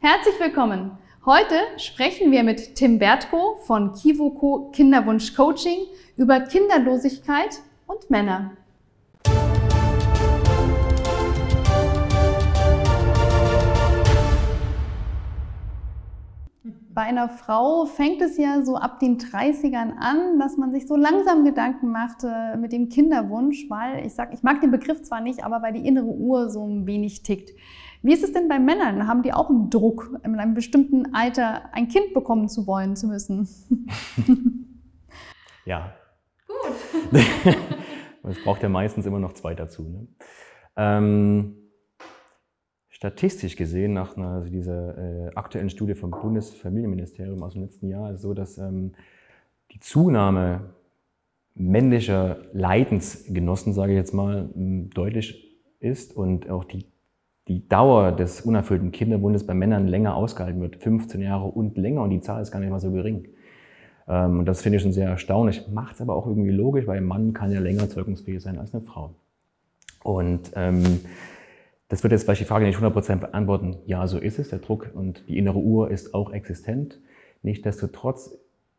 Herzlich willkommen! Heute sprechen wir mit Tim Bertko von Kivoko Kinderwunsch Coaching über Kinderlosigkeit und Männer. Bei einer Frau fängt es ja so ab den 30ern an, dass man sich so langsam Gedanken macht mit dem Kinderwunsch, weil ich mag den Begriff zwar nicht, aber weil die innere Uhr so ein wenig tickt. Wie ist es denn bei Männern? Haben die auch einen Druck, in einem bestimmten Alter ein Kind bekommen zu wollen, zu müssen? Ja. Gut. Es braucht ja meistens immer noch zwei dazu. Ne? Statistisch gesehen, nach dieser aktuellen Studie vom Bundesfamilienministerium aus dem letzten Jahr, ist es so, dass die Zunahme männlicher Leidensgenossen, sage ich jetzt mal, deutlich ist und auch die Dauer des unerfüllten Kinderwunsches bei Männern länger ausgehalten wird, 15 Jahre und länger, und die Zahl ist gar nicht mal so gering. Und das finde ich schon sehr erstaunlich, macht es aber auch irgendwie logisch, weil ein Mann kann ja länger zeugungsfähig sein als eine Frau. Und das wird jetzt vielleicht die Frage nicht 100% beantworten. Ja, so ist es, der Druck und die innere Uhr ist auch existent. Nichtsdestotrotz,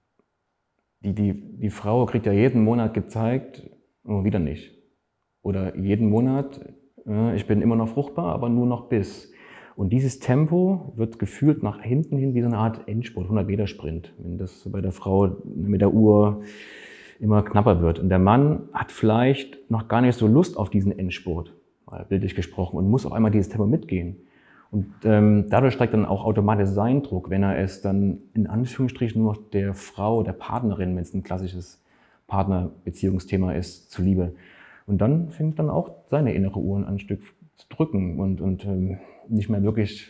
die Frau kriegt ja jeden Monat gezeigt, oh, wieder nicht. Oder jeden Monat, ich bin immer noch fruchtbar, aber nur noch bis. Und dieses Tempo wird gefühlt nach hinten hin wie so eine Art Endspurt, 100-Meter-Sprint, wenn das bei der Frau mit der Uhr immer knapper wird. Und der Mann hat vielleicht noch gar nicht so Lust auf diesen Endspurt, bildlich gesprochen, und muss auf einmal dieses Tempo mitgehen. Und dadurch steigt dann auch automatisch sein Druck, wenn er es dann in Anführungsstrichen nur noch der Frau, der Partnerin, wenn es ein klassisches Partnerbeziehungsthema ist, zuliebe. Und dann fängt dann auch seine innere Uhr an ein Stück zu drücken und nicht mehr wirklich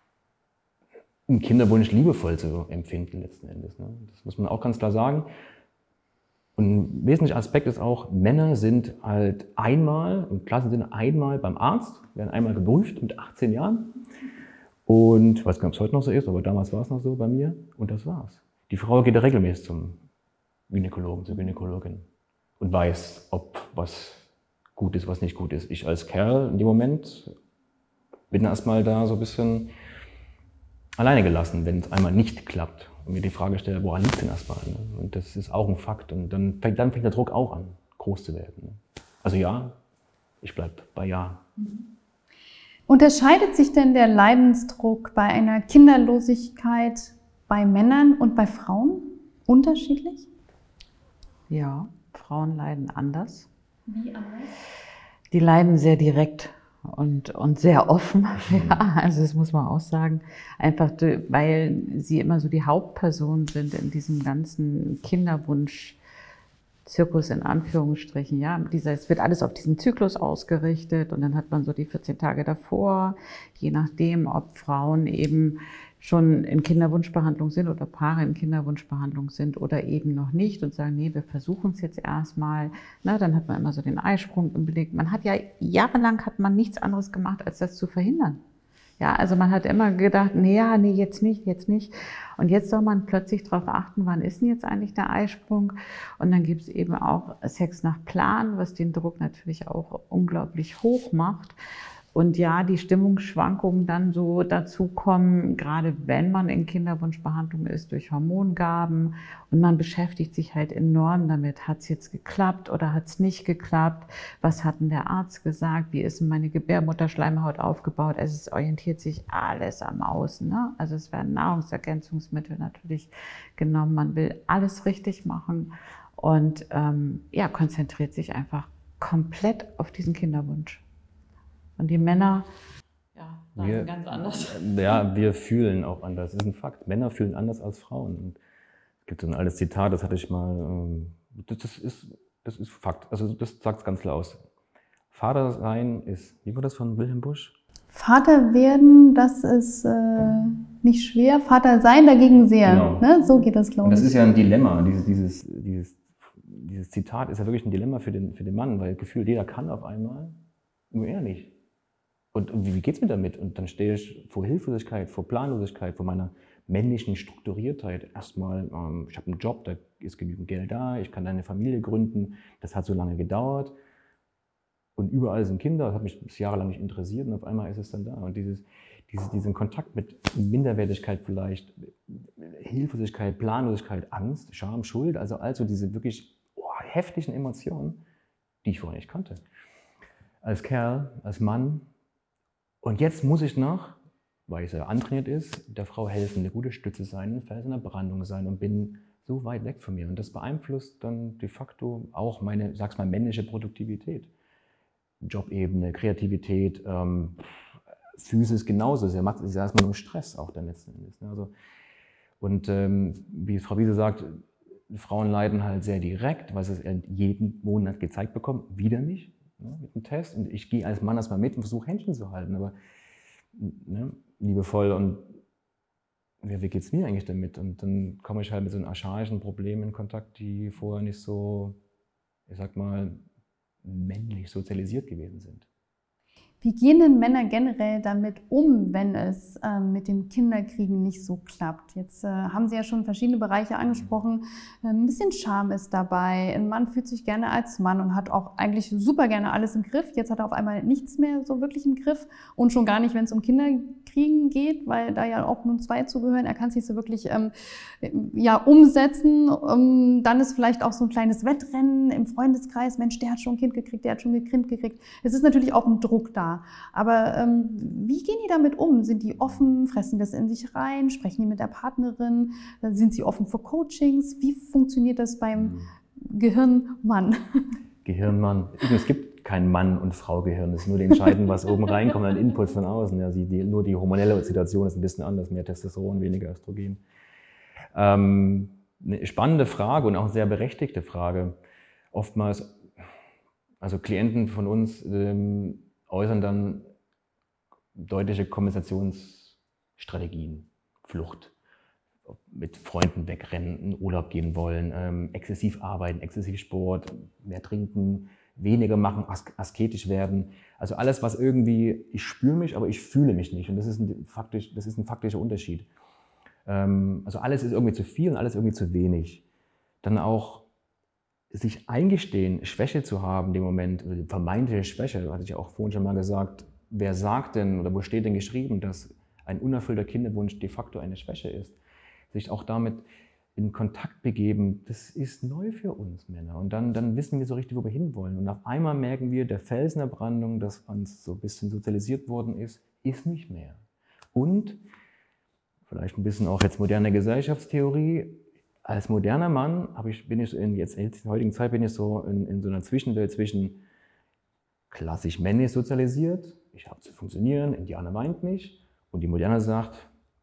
einen Kinderwunsch liebevoll zu empfinden letzten Endes. Ne? Das muss man auch ganz klar sagen. Und ein wesentlicher Aspekt ist auch, Männer sind halt einmal, im klassischen Sinne einmal beim Arzt, werden einmal geprüft mit 18 Jahren. Und ich weiß gar nicht, ob es heute noch so ist, aber damals war es noch so bei mir. Und das war's. Die Frau geht regelmäßig zum Gynäkologen, zur Gynäkologin und weiß, ob was gut ist, was nicht gut ist. Ich als Kerl in dem Moment bin erstmal da so ein bisschen alleine gelassen, wenn es einmal nicht klappt. Und mir die Frage stelle, woran liegt es denn erstmal? Ne? Und das ist auch ein Fakt. Und dann fängt der Druck auch an, groß zu werden. Ne? Also ja, ich bleibe bei ja. Unterscheidet sich denn der Leidensdruck bei einer Kinderlosigkeit bei Männern und bei Frauen unterschiedlich? Ja, Frauen leiden anders. Wie anders? Die leiden sehr direkt und sehr offen, ja, also das muss man auch sagen, einfach weil sie immer so die Hauptperson sind in diesem ganzen Kinderwunsch-Zirkus in Anführungsstrichen. Ja, es wird alles auf diesen Zyklus ausgerichtet und dann hat man so die 14 Tage davor, je nachdem, ob Frauen eben schon in Kinderwunschbehandlung sind oder Paare in Kinderwunschbehandlung sind oder eben noch nicht und sagen, nee, wir versuchen es jetzt erstmal. Na, dann hat man immer so den Eisprung im Blick. Man hat ja jahrelang nichts anderes gemacht, als das zu verhindern. Ja, also man hat immer gedacht, nee, jetzt nicht. Und jetzt soll man plötzlich darauf achten, wann ist denn jetzt eigentlich der Eisprung? Und dann gibt es eben auch Sex nach Plan, was den Druck natürlich auch unglaublich hoch macht. Und ja, die Stimmungsschwankungen dann so dazukommen, gerade wenn man in Kinderwunschbehandlung ist, durch Hormongaben. Und man beschäftigt sich halt enorm damit, hat es jetzt geklappt oder hat es nicht geklappt? Was hat denn der Arzt gesagt? Wie ist denn meine Gebärmutterschleimhaut aufgebaut? Also es orientiert sich alles am Außen. Ne? Also es werden Nahrungsergänzungsmittel natürlich genommen. Man will alles richtig machen und konzentriert sich einfach komplett auf diesen Kinderwunsch. Und die Männer leiden ganz anders. Ja, wir fühlen auch anders. Das ist ein Fakt. Männer fühlen anders als Frauen. Und es gibt so ein altes Zitat, das hatte ich mal. Das ist Fakt. Also das sagt es ganz klar aus. Vater sein ist, wie war das von Wilhelm Busch? Vater werden, das ist nicht schwer. Vater sein dagegen sehr. Genau. Ne? So geht das, glaube ich. Und das ist ja ein Dilemma. Dieses Zitat ist ja wirklich ein Dilemma für den Mann, weil gefühlt jeder kann auf einmal, nur er nicht. Und wie geht's mir damit? Und dann stehe ich vor Hilflosigkeit, vor Planlosigkeit, vor meiner männlichen Strukturiertheit. Erstmal, ich habe einen Job, da ist genügend Geld da, ich kann eine Familie gründen. Das hat so lange gedauert. Und überall sind Kinder, das hat mich bis jahrelang nicht interessiert und auf einmal ist es dann da. Und diesen Kontakt mit Minderwertigkeit vielleicht, Hilflosigkeit, Planlosigkeit, Angst, Scham, Schuld, also diese wirklich heftigen Emotionen, die ich vorher nicht kannte. Als Kerl, als Mann. Und jetzt muss ich noch, weil es ja antrainiert ist, der Frau helfen, eine gute Stütze sein, ein Fels in der Brandung sein und bin so weit weg von mir. Und das beeinflusst dann de facto auch meine, sag's mal, männliche Produktivität. Jobebene, Kreativität, Physis genauso. Es ist erstmal nur Stress auch dann letzten Endes. Also, und wie Frau Wiese sagt, Frauen leiden halt sehr direkt, weil sie es jeden Monat gezeigt bekommen, wieder nicht, ne, mit einem Test. Und ich gehe als Mann erstmal mit und versuche Händchen zu halten, aber ne, liebevoll und wie geht es mir eigentlich damit? Und dann komme ich halt mit so einem archaischen Problem in Kontakt, die vorher nicht so, ich sag mal, männlich sozialisiert gewesen sind. Wie gehen denn Männer generell damit um, wenn es mit dem Kinderkriegen nicht so klappt? Jetzt haben Sie ja schon verschiedene Bereiche angesprochen. Ein bisschen Scham ist dabei. Ein Mann fühlt sich gerne als Mann und hat auch eigentlich super gerne alles im Griff. Jetzt hat er auf einmal nichts mehr so wirklich im Griff und schon gar nicht, wenn es um Kinderkriegen geht, weil da ja auch nun 2 zugehören. Er kann es nicht so wirklich umsetzen. Dann ist vielleicht auch so ein kleines Wettrennen im Freundeskreis. Mensch, der hat schon ein Kind gekriegt, der hat schon ein Kind gekriegt. Es ist natürlich auch ein Druck da. Aber wie gehen die damit um? Sind die offen, fressen das in sich rein, sprechen die mit der Partnerin, sind sie offen für Coachings? Wie funktioniert das beim Gehirnmann? Gehirnmann. Es gibt kein Mann- und Frau-Gehirn. Es ist nur die Entscheidung, was oben reinkommt, ein Input von außen. Ja, nur die hormonelle Situation ist ein bisschen anders, mehr Testosteron, weniger Östrogen. Eine spannende Frage und auch eine sehr berechtigte Frage. Oftmals, also Klienten von uns äußern dann deutliche Kompensationsstrategien, Flucht, mit Freunden wegrennen, in Urlaub gehen wollen, exzessiv arbeiten, exzessiv Sport, mehr trinken, weniger machen, asketisch werden. Also alles, was irgendwie, ich spüre mich, aber ich fühle mich nicht. Und das ist ein faktischer Unterschied. Also alles ist irgendwie zu viel und alles irgendwie zu wenig. Dann auch sich eingestehen, Schwäche zu haben in dem Moment, oder die vermeintliche Schwäche, hatte ich ja auch vorhin schon mal gesagt, wer sagt denn oder wo steht denn geschrieben, dass ein unerfüllter Kinderwunsch de facto eine Schwäche ist? Sich auch damit in Kontakt begeben, das ist neu für uns Männer. Und dann wissen wir so richtig, wo wir hinwollen. Und auf einmal merken wir, der Fels in der Brandung, das uns so ein bisschen sozialisiert worden ist nicht mehr. Und vielleicht ein bisschen auch jetzt moderne Gesellschaftstheorie. Als moderner Mann bin ich in der heutigen Zeit so in so einer Zwischenwelt zwischen klassisch männlich sozialisiert, ich habe zu funktionieren, Indianer weint nicht, und die Moderne sagt,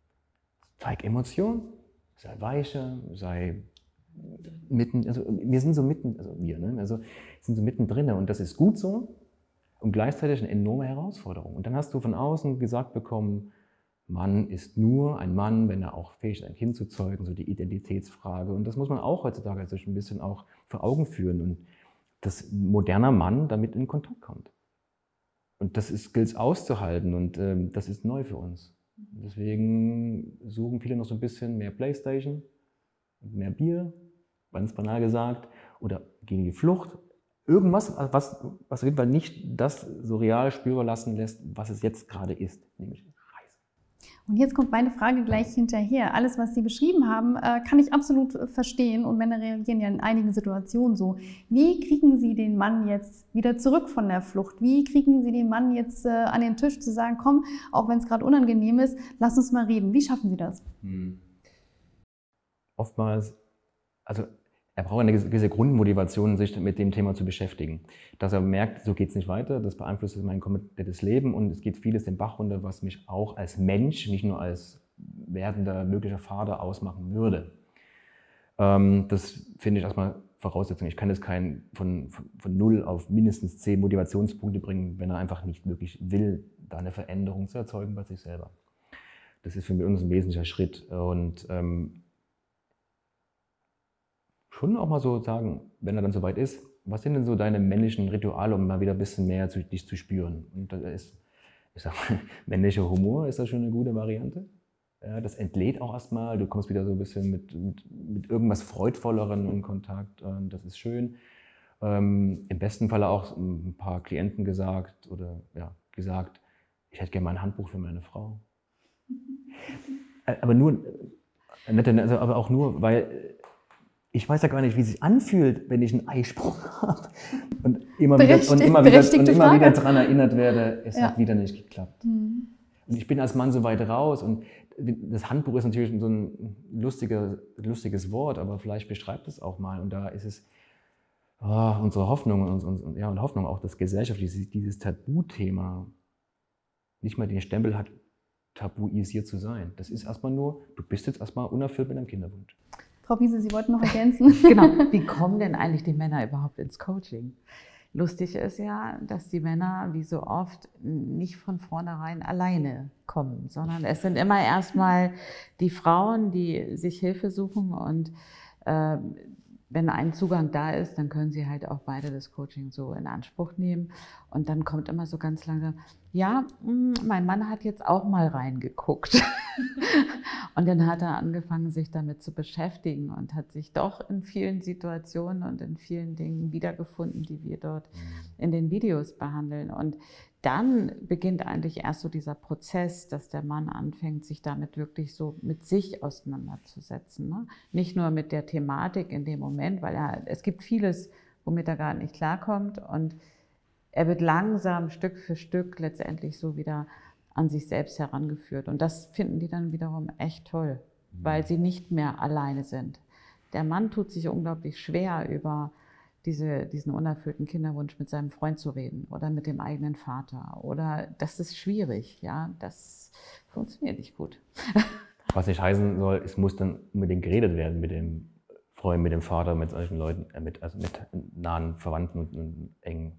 zeig Emotionen, sei weicher, sei mitten, also wir sind so mitten, sind so mittendrin und das ist gut so und gleichzeitig eine enorme Herausforderung. Und dann hast du von außen gesagt bekommen, Mann ist nur ein Mann, wenn er auch fähig ist, ein Kind zu zeugen, so die Identitätsfrage. Und das muss man auch heutzutage also ein bisschen auch vor Augen führen und dass moderner Mann damit in Kontakt kommt. Und das gilt es auszuhalten und das ist neu für uns. Deswegen suchen viele noch so ein bisschen mehr Playstation, mehr Bier, ganz banal gesagt, oder gehen in die Flucht. Irgendwas, was auf jeden Fall nicht das so real spürbar lassen lässt, was es jetzt gerade ist, nämlich Und jetzt kommt meine Frage gleich hinterher. Alles, was Sie beschrieben haben, kann ich absolut verstehen und Männer reagieren ja in einigen Situationen so. Wie kriegen Sie den Mann jetzt wieder zurück von der Flucht? Wie kriegen Sie den Mann jetzt an den Tisch zu sagen, komm, auch wenn es gerade unangenehm ist, lass uns mal reden. Wie schaffen Sie das? Oftmals, also er braucht eine gewisse Grundmotivation, sich mit dem Thema zu beschäftigen. Dass er merkt, so geht es nicht weiter, das beeinflusst mein komplettes Leben und es geht vieles den Bach runter, was mich auch als Mensch, nicht nur als werdender möglicher Vater ausmachen würde. Das finde ich erstmal Voraussetzung. Ich kann jetzt keinen von 0 auf mindestens 10 Motivationspunkte bringen, wenn er einfach nicht wirklich will, da eine Veränderung zu erzeugen bei sich selber. Das ist für uns ein wesentlicher Schritt. Und schon auch mal so sagen, wenn er dann soweit ist, was sind denn so deine männlichen Rituale, um mal wieder ein bisschen mehr dich zu spüren? Und da ist, ich sag mal, männlicher Humor ist da schon eine gute Variante. Ja, das entlädt auch erstmal, du kommst wieder so ein bisschen mit irgendwas Freudvollerem in Kontakt, das ist schön. Im besten Falle auch ein paar Klienten gesagt, ich hätte gerne mal ein Handbuch für meine Frau. Aber aber auch nur, weil ich weiß ja gar nicht, wie es sich anfühlt, wenn ich einen Eisprung habe und immer wieder daran erinnert werde, es hat wieder nicht geklappt. Und ich bin als Mann so weit raus und das Handbuch ist natürlich so ein lustiges Wort, aber vielleicht beschreibt es auch mal. Und da ist es unsere Hoffnung und Hoffnung auch, dass Gesellschaft dieses Tabuthema nicht mal den Stempel hat, tabuisiert zu sein. Das ist erstmal nur, du bist jetzt erstmal unerfüllt mit deinem Kinderwunsch. Frau Wiese, Sie wollten noch ergänzen. Genau. Wie kommen denn eigentlich die Männer überhaupt ins Coaching? Lustig ist ja, dass die Männer, wie so oft, nicht von vornherein alleine kommen, sondern es sind immer erstmal die Frauen, die sich Hilfe suchen und wenn ein Zugang da ist, dann können sie halt auch beide das Coaching so in Anspruch nehmen. Und dann kommt immer so ganz langsam, ja, mein Mann hat jetzt auch mal reingeguckt. Und dann hat er angefangen, sich damit zu beschäftigen und hat sich doch in vielen Situationen und in vielen Dingen wiedergefunden, die wir dort in den Videos behandeln. Und dann beginnt eigentlich erst so dieser Prozess, dass der Mann anfängt, sich damit wirklich so mit sich auseinanderzusetzen. Ne? Nicht nur mit der Thematik in dem Moment, weil es gibt vieles, womit er gar nicht klarkommt. Und er wird langsam Stück für Stück letztendlich so wieder an sich selbst herangeführt. Und das finden die dann wiederum echt toll, weil sie nicht mehr alleine sind. Der Mann tut sich unglaublich schwer, über diesen unerfüllten Kinderwunsch mit seinem Freund zu reden oder mit dem eigenen Vater. Oder das ist schwierig, ja, das funktioniert nicht gut. Was nicht heißen soll, es muss dann unbedingt geredet werden mit dem Freund, mit dem Vater, mit solchen Leuten, mit nahen Verwandten und engen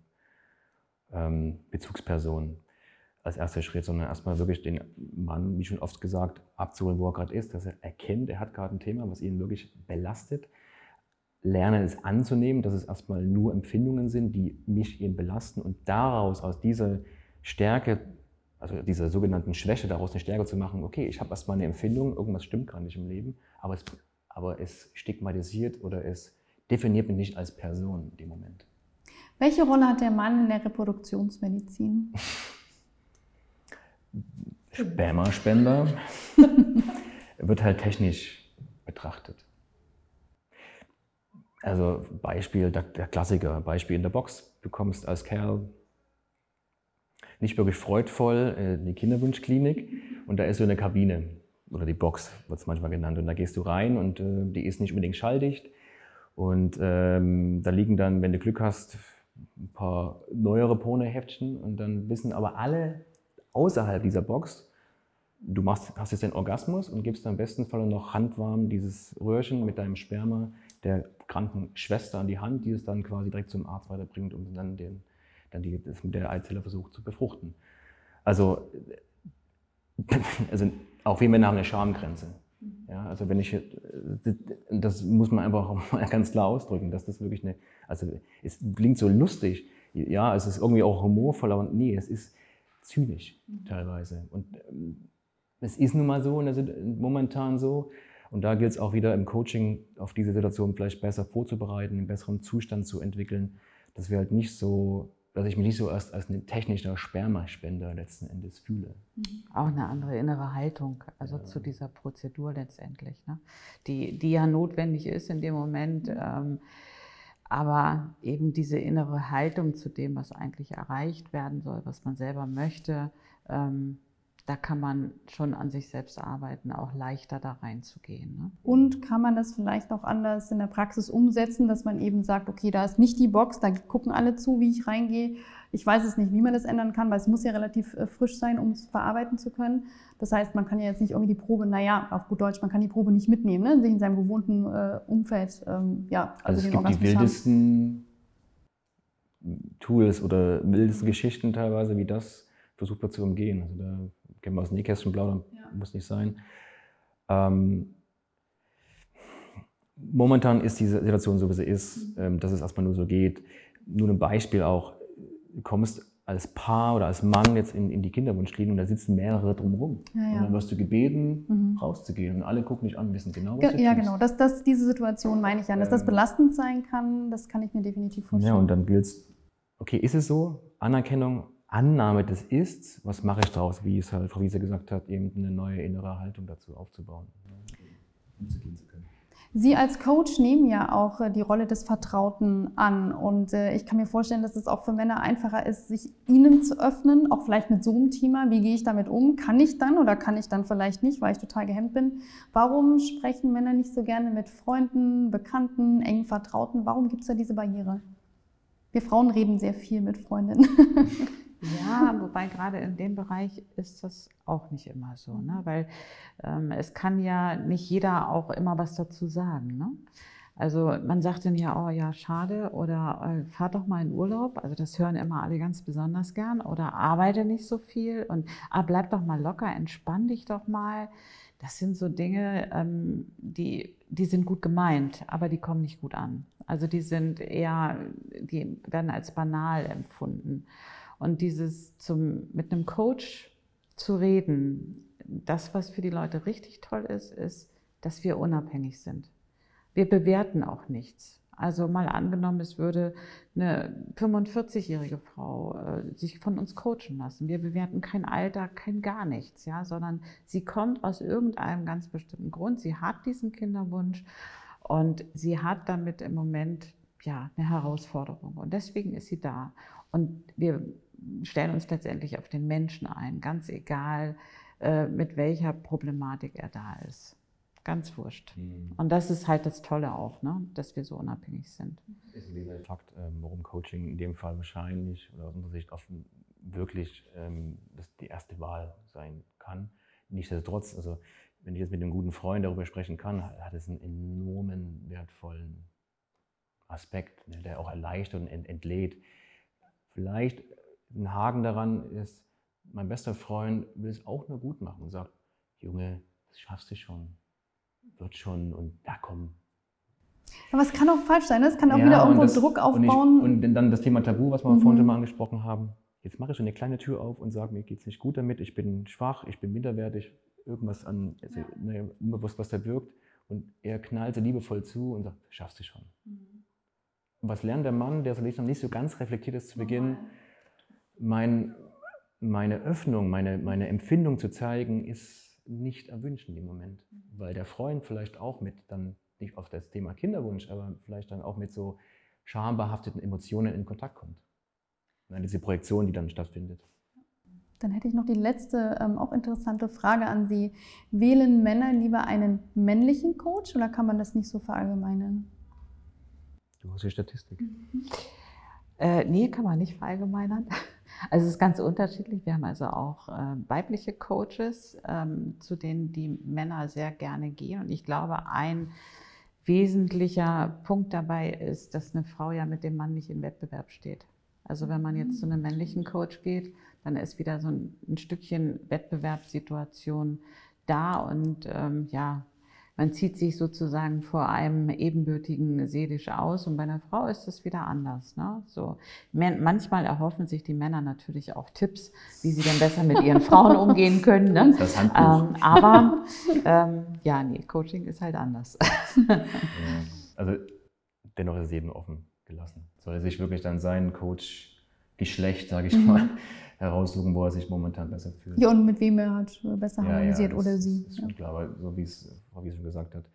Bezugspersonen als erster Schritt, sondern erstmal wirklich den Mann, wie schon oft gesagt, abzuholen, wo er gerade ist, dass er erkennt, er hat gerade ein Thema, was ihn wirklich belastet. Lernen es anzunehmen, dass es erstmal nur Empfindungen sind, die mich eben belasten und daraus, aus dieser Stärke, also dieser sogenannten Schwäche, daraus eine Stärke zu machen, okay, ich habe erstmal eine Empfindung, irgendwas stimmt gerade nicht im Leben, aber es stigmatisiert oder es definiert mich nicht als Person in dem Moment. Welche Rolle hat der Mann in der Reproduktionsmedizin? Spermaspender wird halt technisch betrachtet. Also Beispiel, der Klassiker, Beispiel in der Box. Du kommst als Kerl nicht wirklich freudvoll in die Kinderwunschklinik und da ist so eine Kabine oder die Box wird es manchmal genannt und da gehst du rein und die ist nicht unbedingt schalldicht und da liegen dann, wenn du Glück hast, ein paar neuere Pornoheftchen und dann wissen aber alle außerhalb dieser Box, du hast jetzt den Orgasmus und gibst am besten Fall noch handwarm dieses Röhrchen mit deinem Sperma der kranken Schwester an die Hand, die es dann quasi direkt zum Arzt weiterbringt, um dann das mit der Eizelle versucht zu befruchten. Also auch wir Männer haben eine Schamgrenze. Ja, also das muss man einfach mal ganz klar ausdrücken, dass das wirklich es klingt so lustig, ja, es ist irgendwie auch humorvoll, aber nee, es ist zynisch teilweise. Und es ist nun mal so, momentan so. Und da gilt es auch wieder im Coaching, auf diese Situation vielleicht besser vorzubereiten, einen besseren Zustand zu entwickeln, dass ich mich nicht so als ein technischer Spermaspender letzten Endes fühle. Auch eine andere innere Haltung, also zu dieser Prozedur letztendlich, ne? Die ja notwendig ist in dem Moment, aber eben diese innere Haltung zu dem, was eigentlich erreicht werden soll, was man selber möchte, da kann man schon an sich selbst arbeiten, auch leichter da reinzugehen. Ne? Und kann man das vielleicht auch anders in der Praxis umsetzen, dass man eben sagt, okay, da ist nicht die Box, da gucken alle zu, wie ich reingehe. Ich weiß es nicht, wie man das ändern kann, weil es muss ja relativ frisch sein, um es verarbeiten zu können. Das heißt, man kann ja jetzt nicht irgendwie die Probe, auf gut Deutsch, man kann die Probe nicht mitnehmen, ne? Sich in seinem gewohnten Umfeld, also es gibt die wildesten Tools oder wildesten Geschichten teilweise, wie das versucht wird zu umgehen. Also da kennen wir aus dem Nähkästchen plaudern, muss nicht sein. Momentan ist die Situation so, wie sie ist, dass es erstmal nur so geht. Nur ein Beispiel auch, du kommst als Paar oder als Mann jetzt in die Kinderwunschklinik und da sitzen mehrere drumherum. Ja. Und dann wirst du gebeten, rauszugehen und alle gucken dich an, wissen genau, was du tust. Ja, genau. Diese Situation meine ich ja. Dass das belastend sein kann, das kann ich mir definitiv vorstellen. Ja, und dann gilt es, okay, ist es so? Anerkennung, Annahme des Ists, was mache ich daraus, wie es halt Frau Wiese gesagt hat, eben eine neue innere Haltung dazu aufzubauen, umzugehen zu können. Sie als Coach nehmen ja auch die Rolle des Vertrauten an und ich kann mir vorstellen, dass es auch für Männer einfacher ist, sich ihnen zu öffnen, auch vielleicht mit so einem Thema. Wie gehe ich damit um? Kann ich dann oder kann ich dann vielleicht nicht, weil ich total gehemmt bin? Warum sprechen Männer nicht so gerne mit Freunden, Bekannten, engen Vertrauten? Warum gibt es da diese Barriere? Wir Frauen reden sehr viel mit Freundinnen. Ja, wobei gerade in dem Bereich ist das auch nicht immer so, ne? Weil es kann ja nicht jeder auch immer was dazu sagen, ne? Also man sagt dann ja, oh ja, schade oder fahr doch mal in Urlaub, also das hören immer alle ganz besonders gern, oder arbeite nicht so viel und bleib doch mal locker, entspann dich doch mal. Das sind so Dinge, die sind gut gemeint, aber die kommen nicht gut an. Also die werden als banal empfunden. Und dieses mit einem Coach zu reden, das, was für die Leute richtig toll ist, ist, dass wir unabhängig sind. Wir bewerten auch nichts. Also mal angenommen, es würde eine 45-jährige Frau sich von uns coachen lassen. Wir bewerten kein Alter, kein gar nichts, ja, sondern sie kommt aus irgendeinem ganz bestimmten Grund. Sie hat diesen Kinderwunsch und sie hat damit im Moment ja eine Herausforderung. Und deswegen ist sie da. Und wir stellen uns letztendlich auf den Menschen ein, ganz egal, mit welcher Problematik er da ist. Ganz wurscht. Und das ist halt das Tolle auch, ne? Dass wir so unabhängig sind. Ist dieser Fakt, warum Coaching in dem Fall wahrscheinlich oder aus unserer Sicht offen wirklich die erste Wahl sein kann. Nichtsdestotrotz, also wenn ich jetzt mit einem guten Freund darüber sprechen kann, hat es einen enormen wertvollen Aspekt, ne, der auch erleichtert und entlädt. Vielleicht ein Haken daran ist, mein bester Freund will es auch nur gut machen und sagt, Junge, das schaffst du schon, wird schon und ja komm. Aber es kann auch falsch sein, ne? Es kann auch wieder irgendwo Druck aufbauen. Und dann das Thema Tabu, was wir vorhin schon mal angesprochen haben. Jetzt mache ich schon eine kleine Tür auf und sage, mir geht es nicht gut damit, ich bin schwach, ich bin minderwertig, irgendwas unbewusst, was da wirkt. Und er knallt so liebevoll zu und sagt, schaffst du schon. Was lernt der Mann, der vielleicht noch nicht so ganz reflektiert ist zu Beginn? Meine Öffnung, meine Empfindung zu zeigen, ist nicht erwünscht in dem Moment. Weil der Freund vielleicht auch mit dann, nicht auf das Thema Kinderwunsch, aber vielleicht dann auch mit so schambehafteten Emotionen in Kontakt kommt. Diese Projektion, die dann stattfindet. Dann hätte ich noch die letzte, auch interessante Frage an Sie. Wählen Männer lieber einen männlichen Coach oder kann man das nicht so verallgemeinern? Du hast die Statistik. Nee, kann man nicht verallgemeinern. Also es ist ganz unterschiedlich. Wir haben also auch weibliche Coaches, zu denen die Männer sehr gerne gehen. Und ich glaube, ein wesentlicher Punkt dabei ist, dass eine Frau ja mit dem Mann nicht in Wettbewerb steht. Also wenn man jetzt zu einem männlichen Coach geht, dann ist wieder so ein Stückchen Wettbewerbssituation da und ja, man zieht sich sozusagen vor einem Ebenbürtigen seelisch aus und bei einer Frau ist das wieder anders, ne? So, manchmal erhoffen sich die Männer natürlich auch Tipps, wie sie denn besser mit ihren Frauen umgehen können, ne? Das Handbuch. Aber ja, nee, Coaching ist halt anders. Ja, also dennoch ist es jedem offen gelassen. Soll er sich wirklich dann sein Coach-Geschlecht, sage ich mal, heraussuchen, wo er sich momentan besser fühlt. Ja, und mit wem er hat besser harmonisiert oder sie. Das ist schon klar, aber so wie es Frau Wiese schon gesagt hat,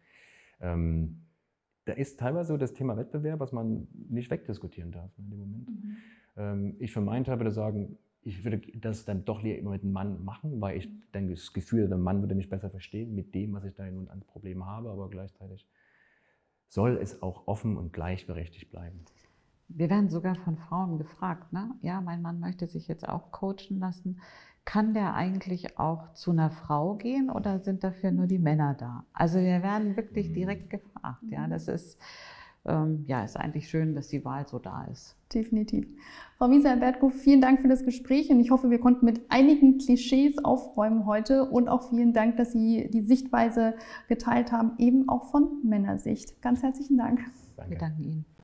da ist teilweise so das Thema Wettbewerb, was man nicht wegdiskutieren darf in dem Moment. Ich für meinen Teil würde sagen, ich würde das dann doch lieber immer mit einem Mann machen, weil ich dann das Gefühl habe, der Mann würde mich besser verstehen mit dem, was ich da nun an Problemen habe, aber gleichzeitig soll es auch offen und gleichberechtigt bleiben. Wir werden sogar von Frauen gefragt, ne? Ja, mein Mann möchte sich jetzt auch coachen lassen. Kann der eigentlich auch zu einer Frau gehen oder sind dafür nur die Männer da? Also wir werden wirklich direkt gefragt. Ja, das ist, ist eigentlich schön, dass die Wahl so da ist. Definitiv. Frau Wiese, Herr Bertko, vielen Dank für das Gespräch und ich hoffe, wir konnten mit einigen Klischees aufräumen heute und auch vielen Dank, dass Sie die Sichtweise geteilt haben, eben auch von Männersicht. Ganz herzlichen Dank. Danke. Wir danken Ihnen.